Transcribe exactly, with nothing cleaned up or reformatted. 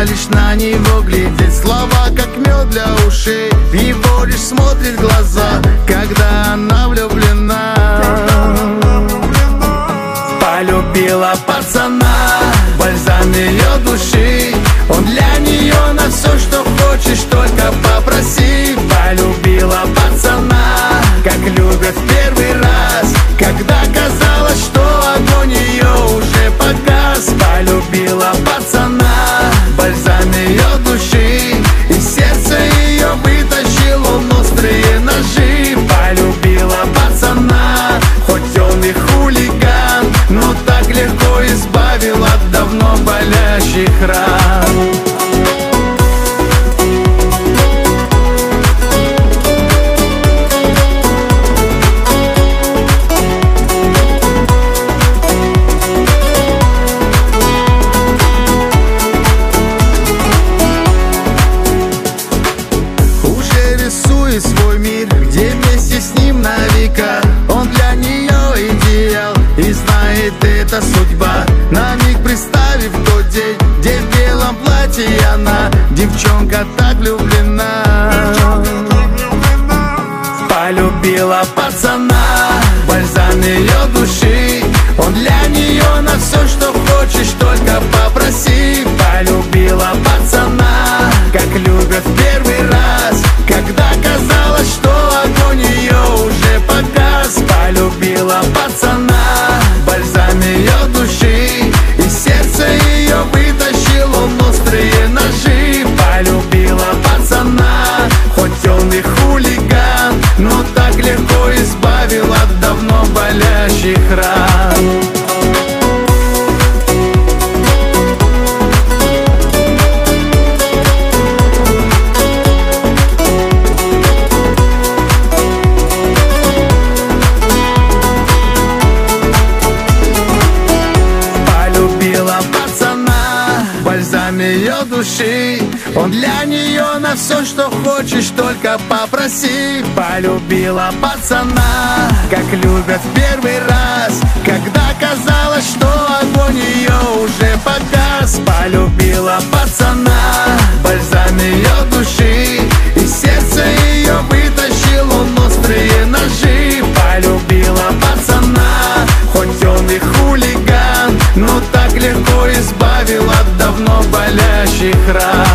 Стала лишь на него глядеть, слова как мед для ушей. В его лишь смотрит глаза, когда она влюблена. Полюбила пацана, бальзам ее души. Он для нее на все, что хочешь, только попроси. Полюбила пацана, как любят в первый раз, когда казалось, что огонь ее уже погас. Полюбила пацана, бальзам ее души. Из сердца ее вытащил он острые ножи. Полюбила пацана, хоть он и хулиган, но так легко избавил от давно болящих ран. Свой мир, где вместе с ним на века. Он для нее идеал, и знает, это судьба. На миг представив тот день, где в белом платье она, девчонка так влюблена. Полюбила пацана, бальзам ее души. Он для нее на все, что хочешь, только попроси. Полюбила пацана, как любят в первый раз, когда казалось, что огонь ее уже погас. Полюбила пацана, бальзам ее души. Из сердца ее вытащил он острые ножи. Полюбила пацана, хоть он и хулиган, но так легко избавил от давно болящих ран. Ее души. Он для нее на все, что хочешь, только попроси. Полюбила пацана, как любят в первый раз, когда казалось, что огонь ее уже погас. Полюбила пацана, бальзам ее души. Из сердца ее вытащил он острые ножи. Полюбила пацана, хоть он и хулиган, но так легко избавил от давно болящих ран.